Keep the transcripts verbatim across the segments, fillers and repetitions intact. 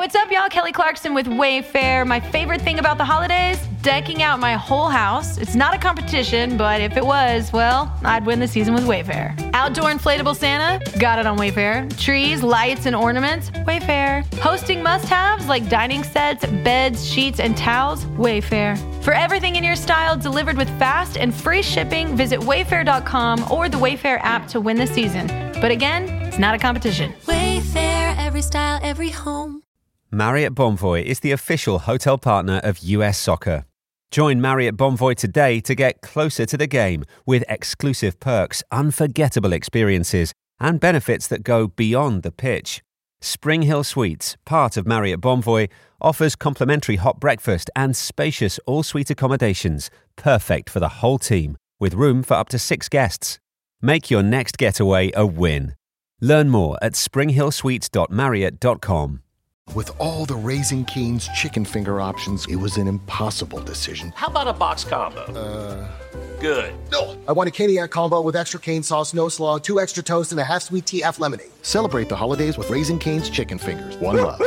What's up, y'all? Kelly Clarkson with Wayfair. My favorite thing about the holidays? Decking out my whole house. It's not a competition, but if it was, well, I'd win the season with Wayfair. Outdoor inflatable Santa? Got it on Wayfair. Trees, lights, and ornaments? Wayfair. Hosting must-haves like dining sets, beds, sheets, and towels? Wayfair. For everything in your style delivered with fast and free shipping, visit wayfair dot com or the Wayfair app to win the season. But again, it's not a competition. Wayfair, every style, every home. Marriott Bonvoy is the official hotel partner of U S Soccer. Join Marriott Bonvoy today to get closer to the game with exclusive perks, unforgettable experiences, and benefits that go beyond the pitch. Spring Hill Suites, part of Marriott Bonvoy, offers complimentary hot breakfast and spacious all-suite accommodations, perfect for the whole team, with room for up to six guests. Make your next getaway a win. Learn more at spring hill suites dot marriott dot com. With all the Raising Cane's chicken finger options, it was an impossible decision. How about a box combo? Uh... Good. No. I want a Caniac combo with extra cane sauce, no slaw, two extra toast, and a half sweet T F lemonade. Celebrate the holidays with Raising Cane's chicken fingers. One love.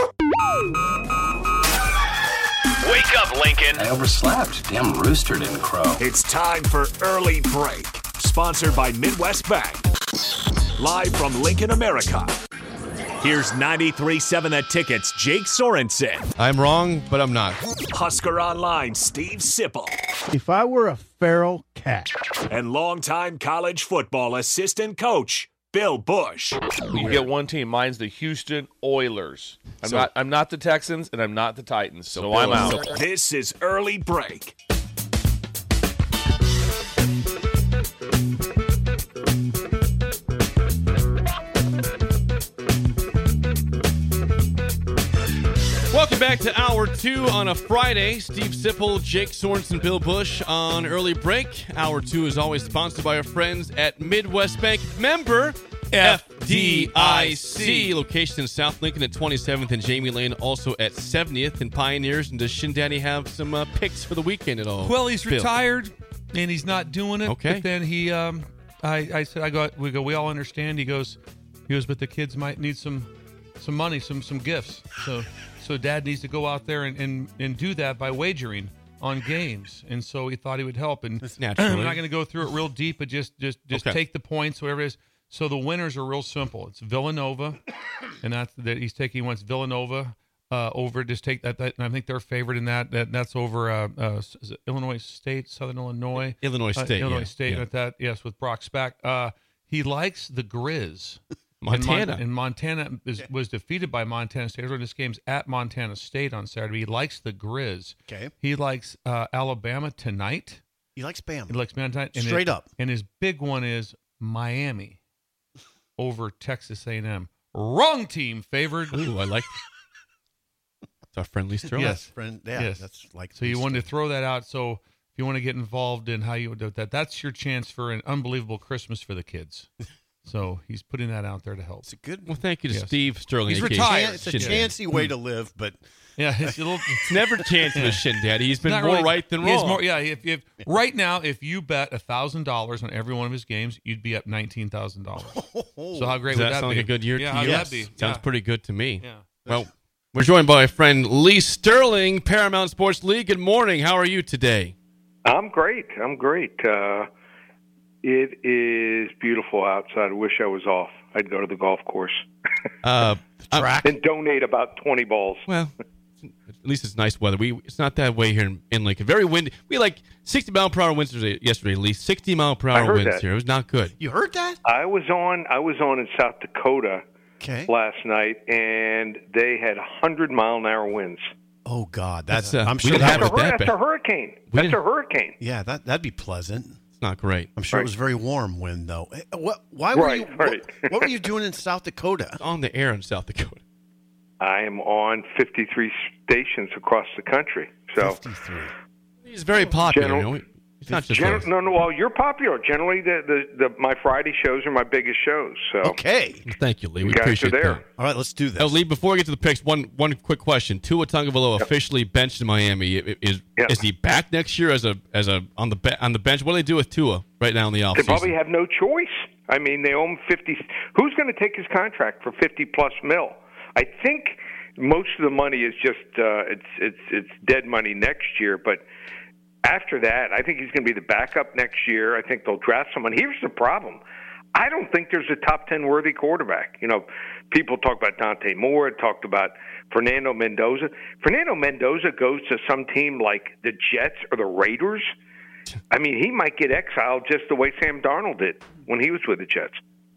Wake up, Lincoln. I overslept. Damn rooster didn't crow. It's time for Early Break, sponsored by Midwest Bank. Live from Lincoln, America. Here's ninety-three point seven The Ticket's Jake Sorensen. I'm wrong, but I'm not. Husker Online, Steve Sipple. If I were a feral cat. And longtime college football assistant coach, Bill Bush. You get one team. Mine's the Houston Oilers. I'm So- not I'm not the Texans, and I'm not the Titans, so, So I'm Bill- out. so this is Early Break. Welcome back to Hour two on a Friday. Steve Sipple, Jake Sorensen, Bill Bush on Early Break. Hour two is always sponsored by our friends at Midwest Bank. Member F D I C. Location in South Lincoln at twenty-seventh and Jamie Lane, also at seventieth and Pioneers. And does Shin Daddy have some uh, picks for the weekend at all? Well, he's Bill? retired, and he's not doing it. Okay. But then he, um, I, I said, I go, we go, we all understand. He goes, he goes, but the kids might need some, some money, some, some gifts. So, so Dad needs to go out there and, and, and do that by wagering on games. And so he thought he would help. And That's naturally. I'm not going to go through it real deep, but just, just, just Okay. take the points, whatever it is. So the winners are real simple. It's Villanova, and that's that he's taking. Wants Villanova uh, over. Just take that, that. And I think they're favored in that. That that's over uh, uh, is it Illinois State, Southern Illinois, Illinois uh, State. Illinois yeah, State. yeah. At that, yes, with Brock Spack. Uh, he likes the Grizz. Montana. And, Mon- and Montana is, was defeated by Montana State. This game's at Montana State on Saturday. He likes the Grizz. Okay. He likes uh, Alabama tonight. He likes Bama. He likes Bama tonight. And Straight it- up. And his big one is Miami over Texas A and M. Wrong team favored. Ooh, I like It's our friendly Sterling. Yes. Friend, yeah, Yes. that's like. So you wanted to throw that out. So if you want to get involved in how you would do that, that's your chance for an unbelievable Christmas for the kids. So he's putting that out there to help. It's a good. Well, thank you to Yes. Steve Sterling. He's aka retired. It's a Shin Daddy. chancy way to live, but Yeah, it's a little. It's never chancy with Shin Daddy. He's been Not more really- right than he is wrong. more- yeah, if, if right now, if you bet a thousand dollars on every one of his games, you'd be up nineteen thousand dollars. So how great Does would that that sound be? like a good year Yeah, to how you? would that be? Sounds Yeah. pretty good to me. Yeah. Well, we're joined by a friend, Lee Sterling, Paramount Sports League. Good morning. How are you today? I'm great. I'm great. Uh, it is beautiful outside. I wish I was off. I'd go to the golf course Uh, track. and donate about twenty balls. well, at least it's nice weather. We It's not that way here in, in Lincoln. Very windy. We had like sixty mile per hour winds yesterday, Lee. sixty mile per I hour heard winds that. here. It was not good. You heard that? I was on. I was on in South Dakota Okay. last night, and they had one hundred mile an hour winds. Oh God, that's. That's, uh, I'm we sure didn't that have was. it that That's bad. a hurricane. We That's a didn't- hurricane. Yeah, that that'd be pleasant. It's not great. I'm sure Right. it was very warm wind though. Eh, What? Why were Right, you? right. What, what were you doing in South Dakota? On the air in South Dakota. I am on fifty-three stations across the country. So, fifty-three. He's very popular. General- you know? He's not just gen- us. no, no. Well, you're popular. Generally, the, the, the my Friday shows are my biggest shows. So, Okay. Thank you, Lee. you We guys are appreciate there. that. All right, let's do this. Oh, Lee, before we get to the picks, one one quick question. Tua Tagovailoa officially benched in Miami. I- Is Yep. is he back next year as a as a on the be- on the bench? What do they do with Tua right now in the They offseason? probably have no choice. I mean, they owe him fifty. Who's going to take his contract for fifty plus mil? I think most of the money is just uh, it's it's it's dead money next year. But after that, I think he's going to be the backup next year. I think they'll draft someone. Here's the problem. I don't think there's a top ten worthy quarterback. You know, people talk about Dante Moore, talked about Fernando Mendoza. Fernando Mendoza goes to some team like the Jets or the Raiders. I mean, he might get exiled just the way Sam Darnold did when he was with the Jets.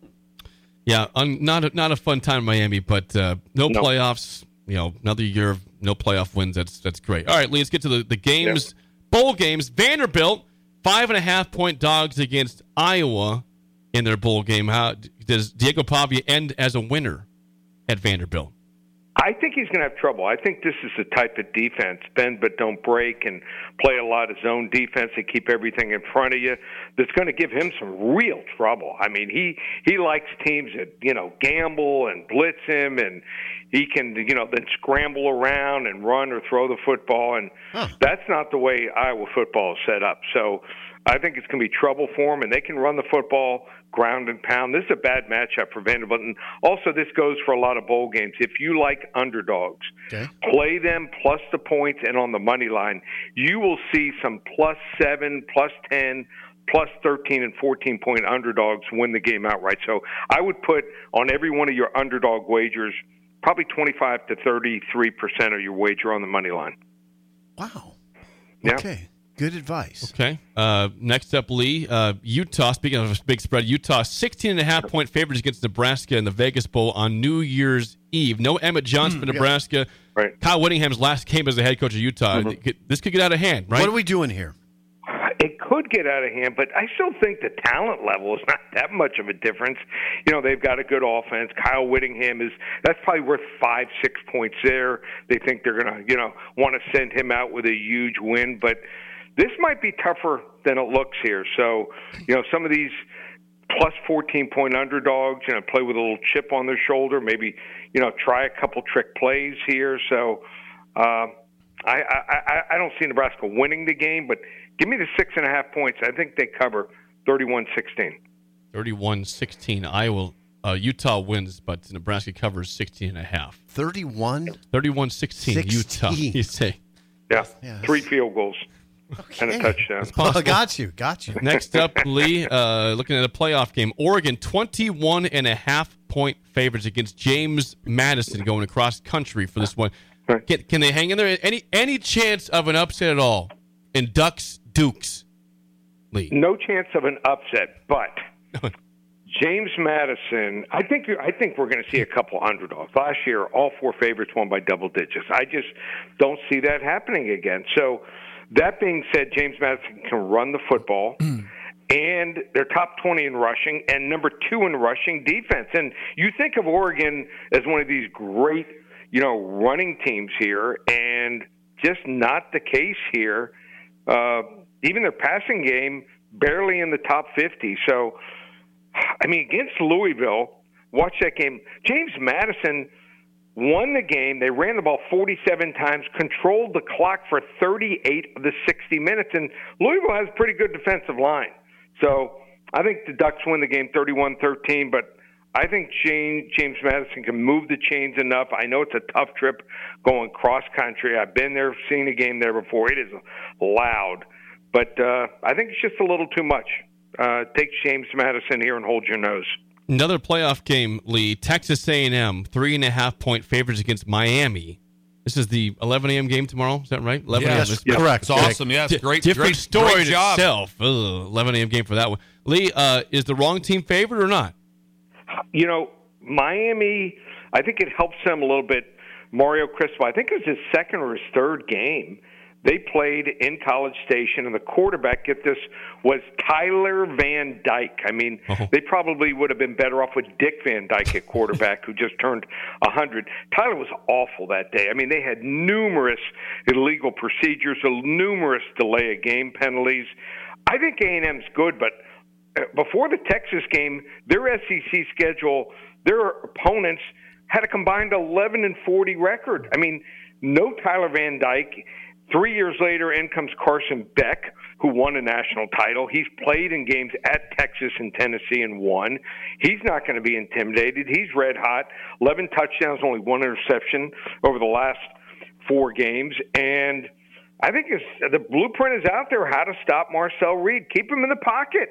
Yeah, un, not a, not a fun time in Miami, but uh, no, no playoffs. You know, another year of no playoff wins. That's that's great. All right, Lee, let's get to the, the games, yep. Bowl games. Vanderbilt, five and a half point dogs against Iowa in their bowl game. How does Diego Pavia end as a winner at Vanderbilt? I think he's going to have trouble. I think this is the type of defense, bend but don't break, and play a lot of zone defense and keep everything in front of you. That's going to give him some real trouble. I mean, he he likes teams that, you know, gamble and blitz him, and he can, you know, then scramble around and run or throw the football, and huh. that's not the way Iowa football is set up. So I think it's going to be trouble for them, and they can run the football, ground and pound. This is a bad matchup for Vanderbilt. And also, this goes for a lot of bowl games. If you like underdogs, okay. play them plus the points and on the money line. You will see some plus seven, plus ten, plus thirteen and fourteen point underdogs win the game outright. So I would put on every one of your underdog wagers probably twenty-five to thirty-three percent of your wager on the money line. Wow. Yeah. Okay. Good advice. Okay. Uh, next up, Lee, uh, Utah. Speaking of a big spread, Utah sixteen and a half point favorites against Nebraska in the Vegas Bowl on New Year's Eve. No Emmett Johnson mm, for Nebraska. Yeah. Right. Kyle Whittingham's last game as the head coach of Utah. Mm-hmm. This could get out of hand, right? What are we doing here? It could get out of hand, but I still think the talent level is not that much of a difference. You know, they've got a good offense. Kyle Whittingham is that's probably worth five, six points there. They think they're going to, you know, want to send him out with a huge win, but this might be tougher than it looks here. So, you know, some of these plus fourteen point underdogs, you know, play with a little chip on their shoulder, maybe, you know, try a couple trick plays here. So uh, I, I, I don't see Nebraska winning the game, but give me the six and a half points. I think they cover thirty-one sixteen. thirty-one sixteen. Iowa, uh, Utah wins, but Nebraska covers sixteen and a half. thirty-one? thirty-one sixteen, Utah, you say. Yeah, yeah three field goals. Okay. And a touchdown. Oh, got you, got you. Next up, Lee, uh, looking at a playoff game. Oregon, twenty-one and a half point favorites against James Madison going across country for this one. Right. Can, can they hang in there? Any any chance of an upset at all in Ducks Dukes, Lee? No chance of an upset, but James Madison, I think I think we're going to see a couple underdogs. Last year, all four favorites won by double digits. I just don't see that happening again. So that being said, James Madison can run the football, mm. and they're top twenty in rushing and number two in rushing defense. And you think of Oregon as one of these great, you know, running teams here, and just not the case here. Uh, even their passing game, barely in the top fifty. So, I mean, against Louisville, watch that game. James Madison won the game. They ran the ball forty-seven times, controlled the clock for thirty-eight of the sixty minutes, and Louisville has a pretty good defensive line. So I think the Ducks win the game thirty-one thirteen, but I think James, James Madison can move the chains enough. I know it's a tough trip going cross-country. I've been there, seen a game there before. It is loud, but uh, I think it's just a little too much. Uh, take James Madison here and hold your nose. Another playoff game, Lee. Texas A and M, three and a half point favorites against Miami. This is the eleven a.m. game tomorrow. Is that right? eleven yes, a.m. Yes, correct. It's awesome. Yes, D- great. Different great, story great job. itself. Ugh, eleven a.m. game for that one. Lee, uh, is the wrong team favored or not? You know, Miami, I think it helps them a little bit. Mario Cristobal, I think it was his second or his third game. They played in College Station, and the quarterback, get this, was Tyler Van Dyke. I mean, oh. they probably would have been better off with Dick Van Dyke at quarterback, who just turned one hundred. Tyler was awful that day. I mean, they had numerous illegal procedures, numerous delay of game penalties. I think A and M's good, but before the Texas game, their S E C schedule, their opponents had a combined eleven and forty record. I mean, no Tyler Van Dyke. Three years later, in comes Carson Beck, who won a national title. He's played in games at Texas and Tennessee and won. He's not going to be intimidated. He's red hot. eleven touchdowns, only one interception over the last four games. And I think it's, the blueprint is out there how to stop Marcel Reed. Keep him in the pocket.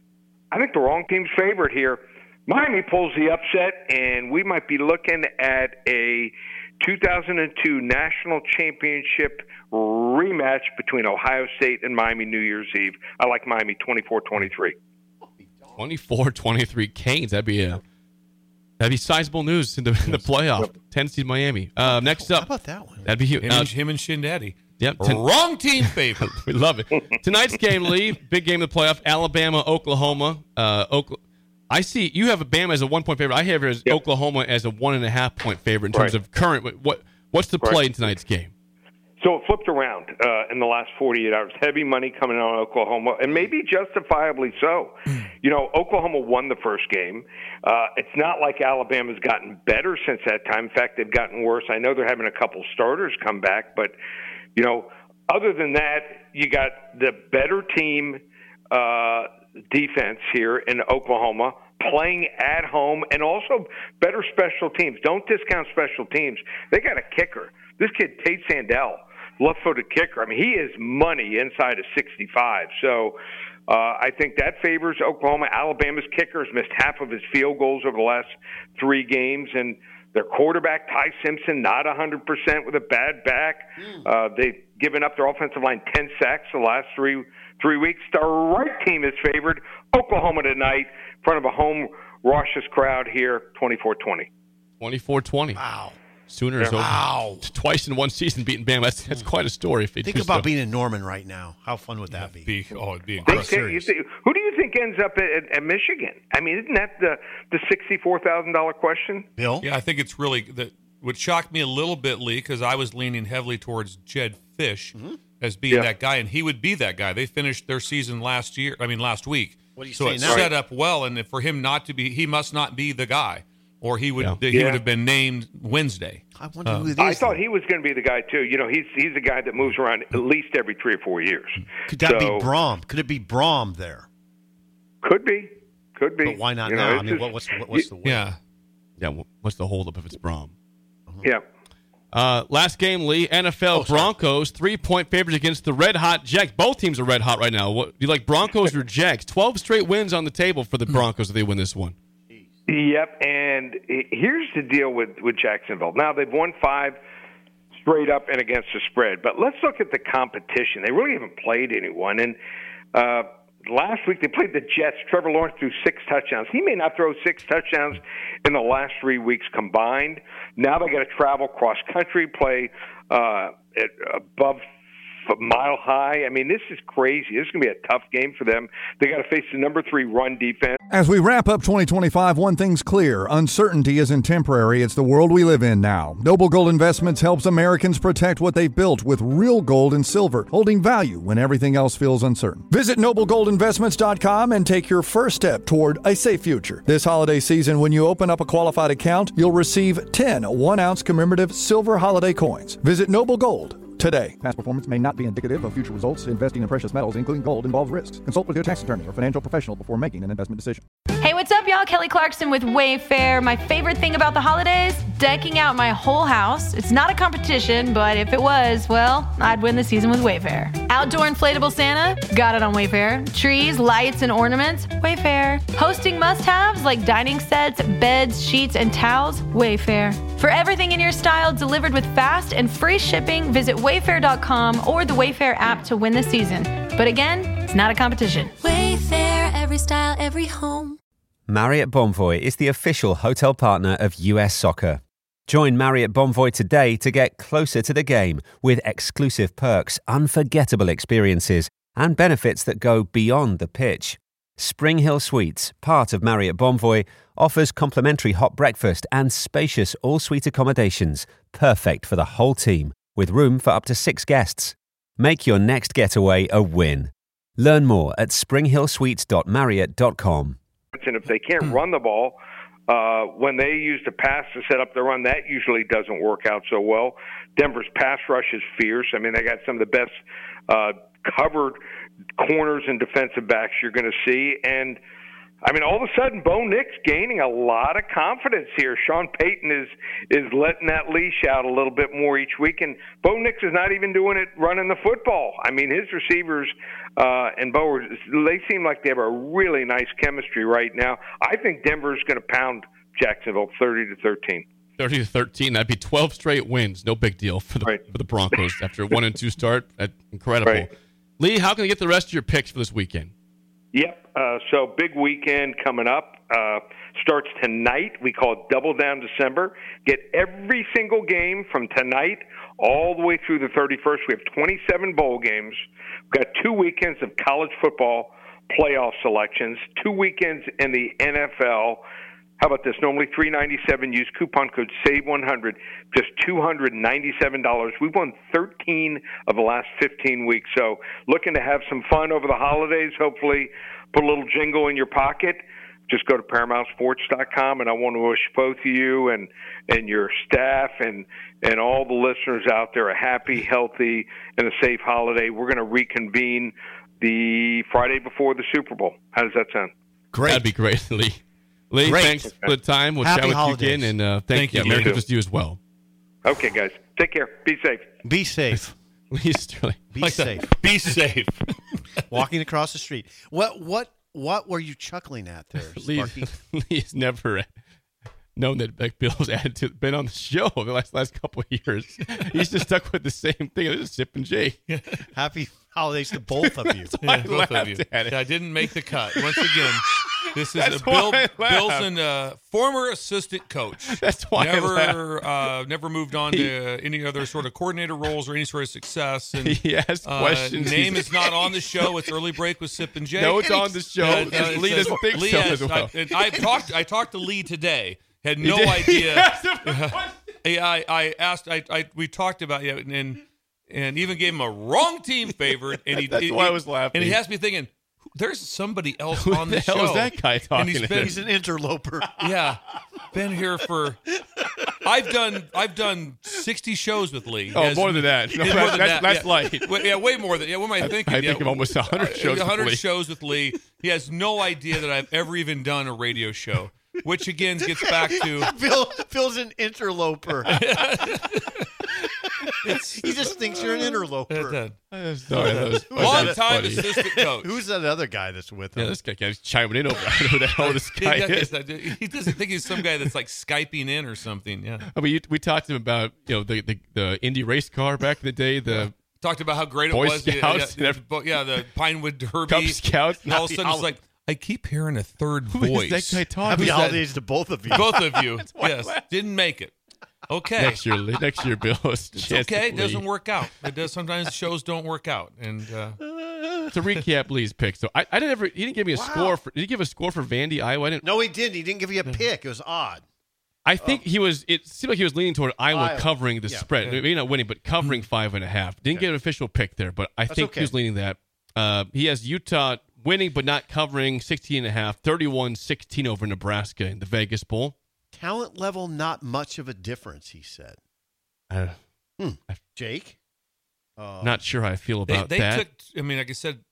I think the wrong team's favorite here. Miami pulls the upset, and we might be looking at a two thousand two National Championship rematch between Ohio State and Miami New Year's Eve. I like Miami twenty-four twenty-three. twenty-four twenty-three Canes. That'd be a that'd be sizable news in the, in the playoff. Yep. Tennessee, Miami. Uh, next up, how about that one? That'd be huge. Him, Uh, and, him and Shin Daddy. Yep. Ten- Wrong team favorite. We love it. Tonight's game, Lee. Big game of the playoff. Alabama, Oklahoma. Uh, Oklahoma. I see you have Bama as a one point favorite. I have it as yep. Oklahoma as a one and a half point favorite in terms right. of current. What what's the play right. in tonight's game? So it flipped around uh, in the last forty-eight hours. Heavy money coming on Oklahoma, and maybe justifiably so. You know, Oklahoma won the first game. Uh, it's not like Alabama's gotten better since that time. In fact, they've gotten worse. I know they're having a couple starters come back, but, you know, other than that, you got the better team uh, defense here in Oklahoma playing at home, and also better special teams. Don't discount special teams. They got a kicker. This kid, Tate Sandell, left-footed kicker. I mean, he is money inside of sixty-five. So uh, I think that favors Oklahoma. Alabama's kicker has missed half of his field goals over the last three games, and their quarterback, Ty Simpson, not one hundred percent with a bad back. Mm. Uh, they've given up their offensive line ten sacks the last three three weeks. The right team is favored. Oklahoma tonight in front of a home raucous crowd here, twenty-four twenty. twenty-four twenty. Wow. Sooners yeah. wow. twice in one season beating Bama. That's, that's quite a story. If Think about being in Norman right now. How fun would that yeah, be? be? Oh, it'd be incredible. Think, think, who do you think ends up at, at Michigan? I mean, isn't that the, the sixty-four thousand dollars question? Bill? Yeah, I think it's really that would shock me a little bit, Lee, because I was leaning heavily towards Jed Fish mm-hmm. as being yeah. that guy, and he would be that guy. They finished their season last year. I mean, last week. What do you so say it's now? set up well, and for him not to be, he must not be the guy. Or he would yeah. he yeah. would have been named Wednesday. I wonder uh, who it is. I thought he was going to be the guy too. You know, he's he's a guy that moves around at least every three or four years. Could that so, be Brom? Could it be Brom there? Could be, could be. But why not you now? Know, I mean, just, what's what, what's the way? yeah, yeah? What's the holdup if it's Brom? Uh-huh. Yeah. Uh, last game, Lee. N F L oh, Broncos three point favorites against the red hot Jags. Both teams are red hot right now. What do you like, Broncos or Jags? Twelve straight wins on the table for the Broncos if they win this one. Yep, and here's the deal with, with Jacksonville. Now, they've won five straight up and against the spread, but let's look at the competition. They really haven't played anyone, and uh, last week they played the Jets. Trevor Lawrence threw six touchdowns. He may not throw six touchdowns in the last three weeks combined. Now they got to travel cross-country, play uh, at above mile high. I mean, this is crazy. This is going to be a tough game for them. They got to face the number three run defense. As we wrap up twenty twenty-five, one thing's clear. Uncertainty isn't temporary. It's the world we live in now. Noble Gold Investments helps Americans protect what they've built with real gold and silver, holding value when everything else feels uncertain. Visit noble gold investments dot com and take your first step toward a safe future. This holiday season, when you open up a qualified account, you'll receive ten one-ounce commemorative silver holiday coins. Visit Noble Gold today. Past performance may not be indicative of future results. Investing in precious metals, including gold, involves risks. Consult with your tax attorney or financial professional before making an investment decision. Hey, what's up, y'all? Kelly Clarkson with Wayfair. My favorite thing about the holidays? Decking out my whole house. It's not a competition, but if it was, well, I'd win the season with Wayfair. Outdoor inflatable Santa? Got it on Wayfair. Trees, lights, and ornaments? Wayfair. Hosting must-haves like dining sets, beds, sheets, and towels? Wayfair. For everything in your style delivered with fast and free shipping, visit wayfair dot com or the Wayfair app to win the season. But again, it's not a competition. Wayfair, every style, every home. Marriott Bonvoy is the official hotel partner of U S Soccer. Join Marriott Bonvoy today to get closer to the game with exclusive perks, unforgettable experiences, and benefits that go beyond the pitch. Spring Hill Suites, part of Marriott Bonvoy, offers complimentary hot breakfast and spacious all-suite accommodations, perfect for the whole team, with room for up to six guests. Make your next getaway a win. Learn more at spring hill suites dot marriott dot com. And if they can't run the ball, uh, when they use the pass to set up the run, that usually doesn't work out so well. Denver's pass rush is fierce. I mean, they got some of the best uh, covered corners and defensive backs you're going to see. And, I mean, all of a sudden, Bo Nix gaining a lot of confidence here. Sean Payton is is letting that leash out a little bit more each week, and Bo Nix is not even doing it running the football. I mean, his receivers uh, and Bo, they seem like they have a really nice chemistry right now. I think Denver's going to pound Jacksonville thirty to thirteen. thirty to thirteen. That'd be twelve straight wins. No big deal for the right. for the Broncos after a one and two start. That's incredible. Right. Lee, how can I get the rest of your picks for this weekend? Yep. Uh, so big weekend coming up. Uh, starts tonight. We call it Double Down December. Get every single game from tonight all the way through the thirty-first. We have twenty-seven bowl games. We've got two weekends of college football playoff selections, two weekends in the N F L. How about this? Normally three dollars and ninety-seven cents. Use coupon code save one hundred. Just two hundred ninety-seven dollars. We've won thirteen of the last fifteen weeks. So looking to have some fun over the holidays. Hopefully put a little jingle in your pocket. Just go to paramount sports dot com, and I want to wish both of you and, and your staff and, and all the listeners out there a happy, healthy, and a safe holiday. We're going to reconvene the Friday before the Super Bowl. How does that sound? Great. That'd be great, Lee. Lee, Great. thanks for the time. We'll Happy chat with holidays. you again. And uh, thank, Thank you. you, Merry Lee. Christmas to you as well. Okay, guys. Take care. Be safe. Be safe. Lee Sterling. Be Like safe. that. Be safe. Walking across the street. What what what were you chuckling at there, Sparky? Lee, Lee's never known that Beck Bill's attitude been on the show the last last couple of years. He's just stuck with the same thing. It was Sip and Jake. Happy holidays to both of you. why I Yeah, both of laughed you. at it. Yeah, I didn't make the cut. Once again, this is That's a Bill, why I Bill's laughed. an uh, former assistant coach. That's why I never uh, never moved on to any other sort of coordinator roles or any sort of success. And He asked uh, questions. Name He's- is not on the show. It's Early Break with Sip and Jake. No, it's on the show. Uh, because it Lee says- doesn't think Lee so has- as well. I, and I talked. I talked to Lee today. Had You no did? idea. Yes, I, I asked. I, I we talked about it and. and And even gave him a wrong team favorite, and he That's he- why I was laughing. And he has me thinking, there's somebody else Who on the the, hell show. is that guy And talking he's to? been, He's an interloper. yeah, been here for. I've done I've done sixty shows with Lee. Oh, Has- more than that. No, Yeah, that- more than that's- that. that's yeah. light. Way- Yeah, way more than. Yeah, what am I thinking? I yeah, think of almost one hundred shows with one hundred Lee. shows with Lee. He has no idea that I've ever even done a radio show, which again gets back to Phil Phil's an interloper. he just thinks you're an interloper. Uh, sorry, that was- long that's time funny. assistant coach. Who's that other guy that's with him? Yeah, this guy keeps chiming in over. I don't know who the hell this guy Yeah, is. He doesn't think he's some guy that's like Skyping in or something. Yeah. I mean, you, we talked to him about you know the, the the Indy race car back in the day. The Talked about how great it Boy was. Yeah, Scouts yeah, and the, bo- yeah, the Pinewood Derby. Cub Scouts. And all of a sudden it's like, I keep hearing a third Who is voice. that guy talking? Happy Who's that? holidays to both of you. Both of you. why I Yes. laughed. Didn't make it. Okay. Next year, Lee- next year, Bill. It's It's okay. It doesn't work out. It does. Sometimes shows don't work out. And uh, To recap Lee's picks, so I, I didn't ever. He didn't give me a Wow. score. For, did he give a score for Vandy, Iowa? I didn't. No, he didn't. He didn't give you a pick. It was odd. I think he was. It seemed like he was leaning toward Iowa, Iowa. covering the Yeah. spread. Maybe not winning, but covering five and a half. Didn't get an official pick there, but I That's think okay. he was leaning that. Uh, he has Utah winning, but not covering sixteen and a half. thirty-one sixteen over Nebraska in the Vegas Bowl. Talent level, not much of a difference, he said. Uh, Hmm. Jake? Uh, not sure how I feel they, about they that. took, I mean, like I said,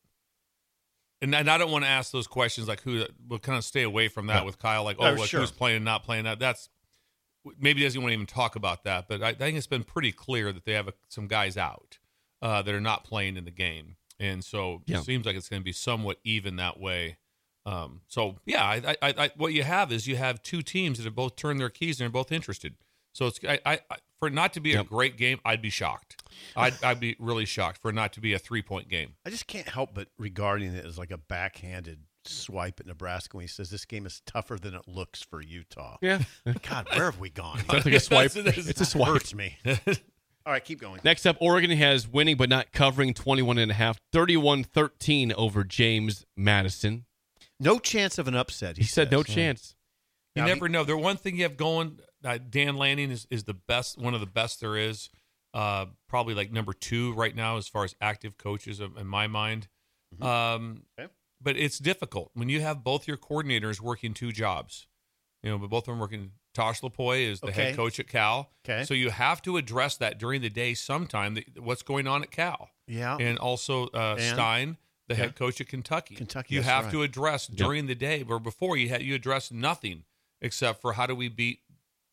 and, and I don't want to ask those questions like who, we'll kind of stay away from that Yeah. with Kyle, like, oh, Oh, like sure. who's playing and not playing. That That's, maybe he doesn't want to even talk about that, but I, I think it's been pretty clear that they have a, some guys out uh, that are not playing in the game. And so Yeah. it seems like it's going to be somewhat even that way. Um, so, yeah, I, I, I, what you have is you have two teams that have both turned their keys and are both interested. So it's I, I, I for it not to be Yep. a great game, I'd be shocked. I'd, I'd be really shocked for it not to be a three-point game. I just can't help but regarding it as like a backhanded swipe at Nebraska when he says this game is tougher than it looks for Utah. Yeah. God, where have we gone? Sounds like a swipe. That's- that's- It's a swipe. Hurts me. All right, keep going. Next up, Oregon has winning but not covering twenty-one and a half. thirty-one thirteen over James Madison. No chance of an upset. He, He, said says. no chance. You Now, never know. The one thing you have going, uh, Dan Lanning is, is the best, one of the best there is. Uh, probably like number two right now as far as active coaches in in my mind. Mm-hmm. Um, Okay. But it's difficult when you have both your coordinators working two jobs. You know, but both of them working. Tosh Lapoy is the Okay. head coach at Cal. Okay. So you have to address that during the day sometime. The, what's going on at Cal? Yeah. And also uh, And? Stein, the Yeah. head coach at Kentucky. Kentucky, you that's have right. to address during the day, or before you had you address nothing except for how do we beat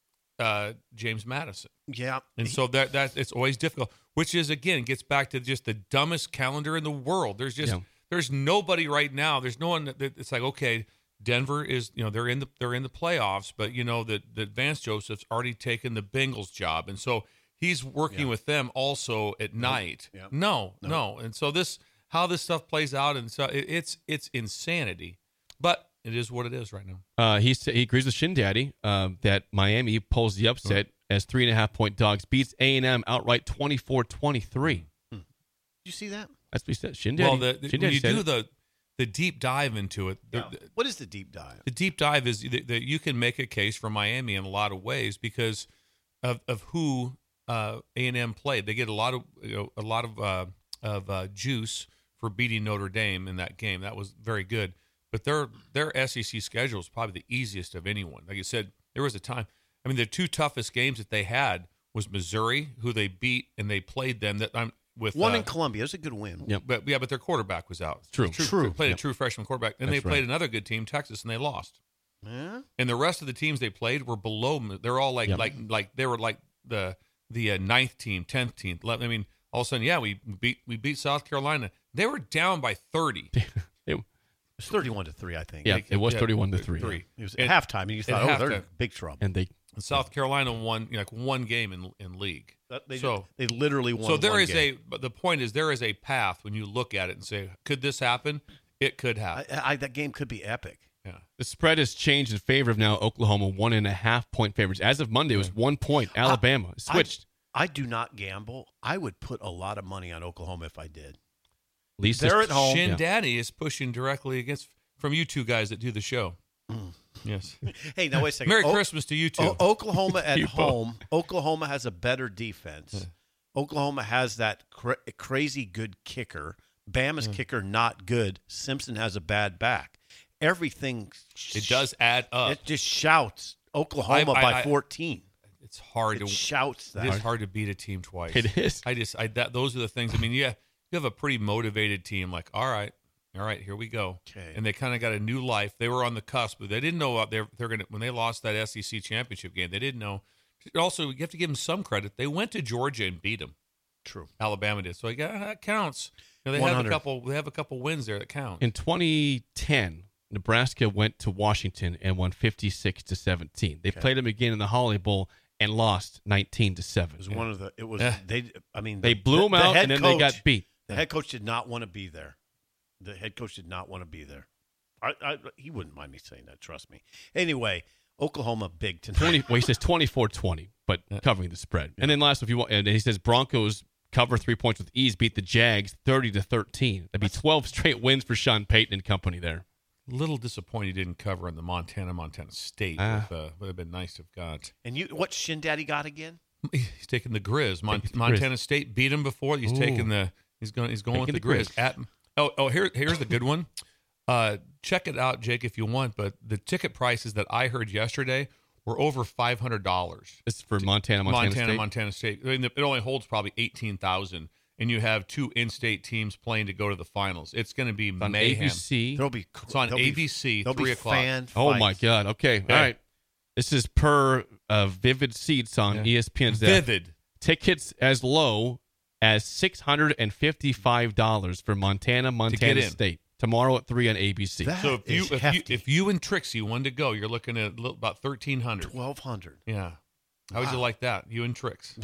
uh, James Madison. Yeah, and so that that it's always difficult. Which is again gets back to just the dumbest calendar in the world. There's just Yeah. there's nobody right now. There's no one that, that it's like okay. Denver is, you know, they're in the they're in the playoffs, but you know that that Vance Joseph's already taken the Bengals job, and so he's working Yeah. with them also at night. Yeah. No, No. no, and so this how this stuff plays out, and so it, it's it's insanity, but it is what it is right now. Uh, he sa- he agrees with Shin Daddy uh, that Miami pulls the upset as three and a half point dogs, beats A and M outright twenty-four twenty-three. Did you see that? That's what he said. Shin Daddy. Well, the, the, Shin when Daddy you said do it. the the deep dive into it, the, Yeah. the- What is the deep dive? The deep dive is that that you can make a case for Miami in a lot of ways because of of who uh, A and M played. They get a lot of you know, a lot of uh, of uh, juice for beating Notre Dame in that game. That was very good. But their their S E C schedule is probably the easiest of anyone. Like you said, there was a time. I mean, the two toughest games that they had was Missouri, who they beat, and they played them. That I'm with One uh, in Columbia. That's a good win. Yep. but yeah, but their quarterback was out. True. True. True. They played Yep. a true freshman quarterback. And That's they played right. another good team, Texas, and they lost. Yeah. And the rest of the teams they played were below. They're all like Yep. like like they were like the the uh, ninth team, tenth team. I mean, all of a sudden, yeah, we beat we beat South Carolina. They were down by thirty. It- It's thirty-one to three, I think. Yeah, Like, it was yeah, thirty-one to three. three. It was And- at halftime, and you thought, at oh, they're in halftime. big trouble. And they And South Carolina won you know, like one game in in league. That- they, so they literally won. so there one is game. a. But the point is, there is a path when you look at it and say, could this happen? It could happen. I, I, that game could be epic. yeah. The spread has changed in favor of now Oklahoma, one and a half point favorites. As of Monday, it was one point. Alabama I- switched. I, I do not gamble. I would put a lot of money on Oklahoma if I did. At least They're it's- at home. Shin Yeah. Daddy is pushing directly against from you two guys that do the show. Mm. Yes. Hey, now wait a second. Merry O- Christmas to you two. O- Oklahoma at You both. home. Oklahoma has a better defense. Oklahoma has that cra- crazy good kicker. Bama's kicker not good. Simpson has a bad back. Everything It does add up. It just shouts Oklahoma I- I- by I- fourteen. It's hard It to shouts that. It's hard to beat a team twice. It is. I just I that those are the things. I mean, yeah, you have a pretty motivated team. Like, all right, all right, here we go. Okay. And they kind of got a new life. They were on the cusp, but they didn't know what they're they're gonna when they lost that S E C championship game. They didn't know. Also, you have to give them some credit. They went to Georgia and beat them. True. Alabama did. So yeah, that counts. You know, they have one a hundred. couple. They have a couple wins there that count. In twenty ten, Nebraska went to Washington and won fifty-six to seventeen. They Okay. played them again in the Holiday Bowl and lost nineteen to seven. It was one of the. It was Yeah. they. I mean, They the- blew the- them the out, head and then they got coach- beat. The head coach did not want to be there. The head coach did not want to be there. I, I, he wouldn't mind me saying that. Trust me. Anyway, Oklahoma big tonight. twenty, well, he says twenty-four twenty, but covering the spread. And then last, if you want, and he says Broncos cover three points with ease, beat the Jags thirty to thirteen. That'd be twelve straight wins for Sean Payton and company there. Little disappointed he didn't cover in the Montana Montana State. Ah. With, uh, would have been nice to have got. And you, what Shin Daddy got again? He's taking the Grizz. Mon- Taking the Montana Grizz. State beat him before. He's Ooh. taking the. He's going. He's going Taking with the, the Grizz. Grizz. At oh oh here here's the good one. Uh, check it out, Jake, if you want. But the ticket prices that I heard yesterday were over five hundred dollars. This is for Montana, Montana, Montana, State. Montana State. I mean, it only holds probably eighteen thousand, and you have two in-state teams playing to go to the finals. It's going to be on mayhem. A B C. There'll be. It's on there'll be- A B C, there'll three be o'clock. Fan Oh my fights. God! Okay, all right. This is per uh, Vivid Seats on Yeah. E S P N. Vivid. Tickets as low as six hundred and fifty-five dollars for Montana, Montana in. State tomorrow at three on A B C. That So if you is if you hefty. if you and Trixie wanted to go, you're looking at a little- about thirteen hundred. twelve hundred. Yeah. How would you Wow. like that? You and Trix.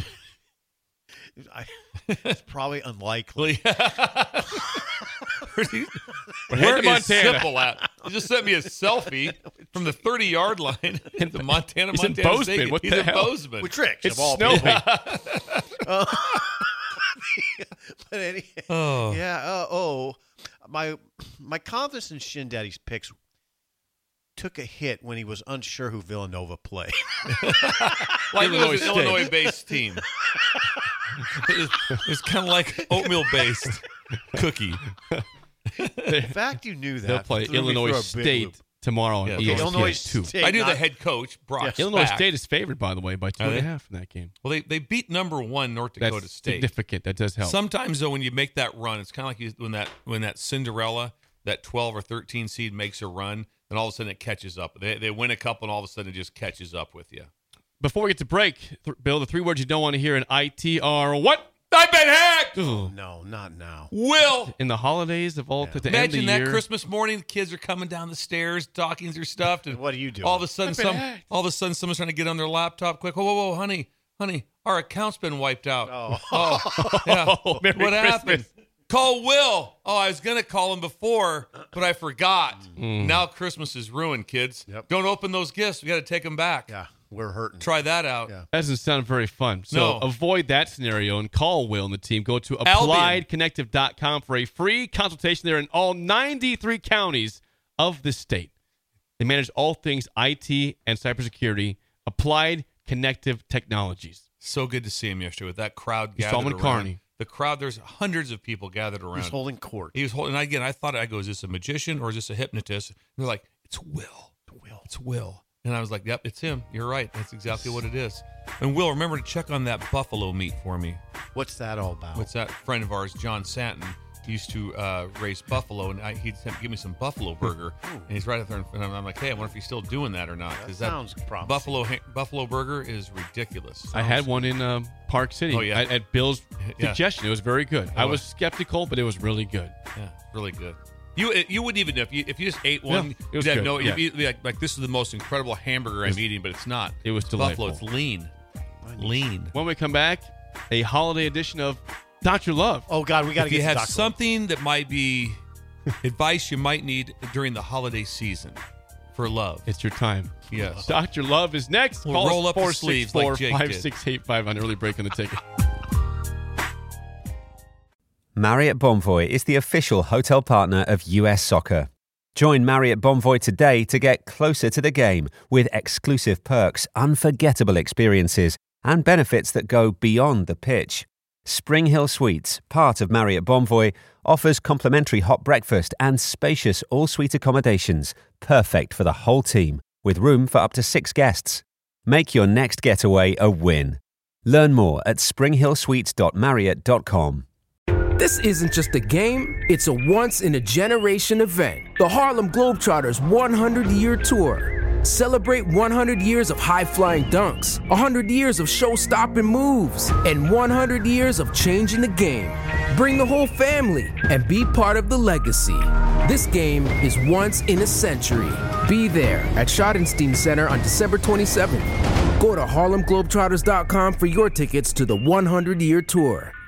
I, it's probably unlikely. Where's he- We're Where heading to is Montana. Sipple at? He just sent me a selfie from the thirty-yard line in the Montana, He's in Montana Bozeman. State. What He's the in hell? Bozeman. With tricks It's of all snowing. people. Uh, but any, Oh. yeah. Uh, oh, my my confidence in Shin Daddy's picks took a hit when he was unsure who Villanova played. Like it Illinois was an State. Illinois-based team. It's kind of like oatmeal-based cookie. The fact you knew that They'll play threw me Illinois through a big State loop. tomorrow on Yeah, E S P N Illinois two. State. I knew not- the head coach, Brock Yeah. Illinois Spack. State is favored, by the way, by two Are and a they? half in that game. Well, they, they beat number one North Dakota That's State. significant. That does help. Sometimes though, when you make that run, it's kind of like you, when that when that Cinderella, that twelve or thirteen seed makes a run, and all of a sudden it catches up. They they win a couple, and all of a sudden it just catches up with you. Before we get to break, th- Bill, the three words you don't want to hear in I T are what? I've been hacked. Ugh. No, not now. Will. In the holidays of all, Yeah. to the end of Imagine the that year. Christmas morning, the kids are coming down the stairs, stockings are stuffed, and What are you doing? all of a sudden, I've been some hacked. all of a sudden, someone's trying to get on their laptop. Quick, whoa, whoa, whoa, honey, honey, our account's been wiped out. Oh. oh yeah. Oh, Merry What happened? Christmas. Call Will. Oh, I was gonna call him before, but I forgot. Mm. Now Christmas is ruined, kids. Yep. Don't open those gifts. We got to take them back. Yeah, we're hurting. Try that out. Yeah. That doesn't sound very fun. So No. avoid that scenario and call Will and the team. Go to Albion. applied connective dot com for a free consultation. They're in all ninety-three counties of the state. They manage all things I T and cybersecurity. Applied Connective Technologies. So good to see him yesterday with that crowd You gathered saw him in around. Kearney. The crowd, there's hundreds of people gathered around. He's holding court. He was holding. And again, I thought, I go, is this a magician or is this a hypnotist? And they're like, it's Will. Will. It's Will. And I was like, yep, it's him. You're right. That's exactly what it is. And Will, remember to check on that buffalo meat for me. What's that all about? What's that? Friend of ours, John Santon, used to uh, raise buffalo, and I, he'd sent- give me some buffalo burger. And he's right up there, and I'm, I'm like, hey, I wonder if he's still doing that or not. That Because sounds promising. buffalo ha- buffalo burger is ridiculous. I had one in um, Park City Oh, yeah. at, at Bill's Yeah. suggestion. It was very good. I Oh. was skeptical, but it was really good. Yeah, really good. You you wouldn't even if you if you just ate one, Yeah, it was you'd have good, no. yeah. You'd be like, like this is the most incredible hamburger I'm eating, but it's not. It was It's buffalo. delightful. It's lean, lean. When we come back, a holiday edition of Doctor Love. Oh God, we got to If get you to have Doctor something that might be advice you might need during the holiday season for love. It's your time. Yes. Doctor Love is next. We'll Call roll us up the four sleeves six four, like Jake five did. six eight five on early break on the ticket. Marriott Bonvoy is the official hotel partner of U S Soccer. Join Marriott Bonvoy today to get closer to the game with exclusive perks, unforgettable experiences, and benefits that go beyond the pitch. Spring Hill Suites, part of Marriott Bonvoy, offers complimentary hot breakfast and spacious all-suite accommodations, perfect for the whole team, with room for up to six guests. Make your next getaway a win. Learn more at spring hill suites dot marriott dot com. This isn't just a game, it's a once-in-a-generation event. The Harlem Globetrotters one hundred year Tour. Celebrate one hundred years of high-flying dunks, one hundred years of show-stopping moves, and one hundred years of changing the game. Bring the whole family and be part of the legacy. This game is once in a century. Be there at Schottenstein Center on December twenty-seventh. Go to harlem globetrotters dot com for your tickets to the one hundred year Tour.